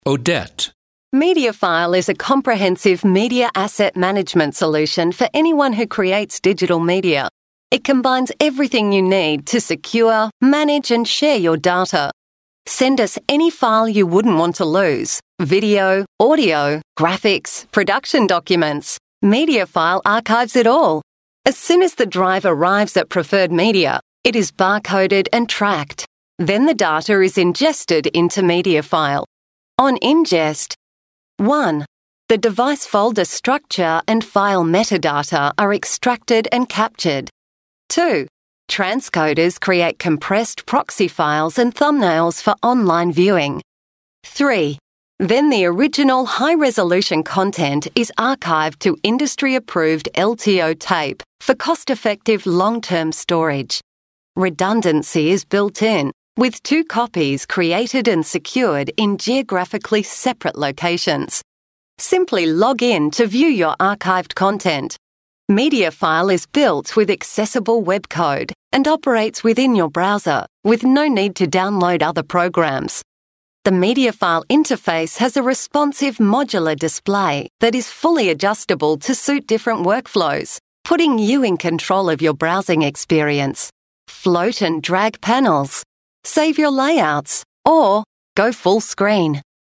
Odette. MediaFile is a comprehensive media asset management solution for anyone who creates digital media. It combines everything you need to secure, manage and share your data. Send us any file you wouldn't want to lose: video, audio, graphics, production documents. MediaFile archives it all. As soon as the drive arrives at Preferred Media, it is barcoded and tracked. Then the data is ingested into MediaFile. On ingest, 1. The device folder structure and file metadata are extracted and captured. 2. Transcoders create compressed proxy files and thumbnails for online viewing. 3. Then the original high-resolution content is archived to industry-approved LTO tape for cost-effective long-term storage. Redundancy is built in, with 2 copies created and secured in geographically separate locations. Simply log in to view your archived content. MediaFile is built with accessible web code and operates within your browser, with no need to download other programs. The MediaFile interface has a responsive modular display that is fully adjustable to suit different workflows, putting you in control of your browsing experience. Float and drag panels, save your layouts, or go full screen.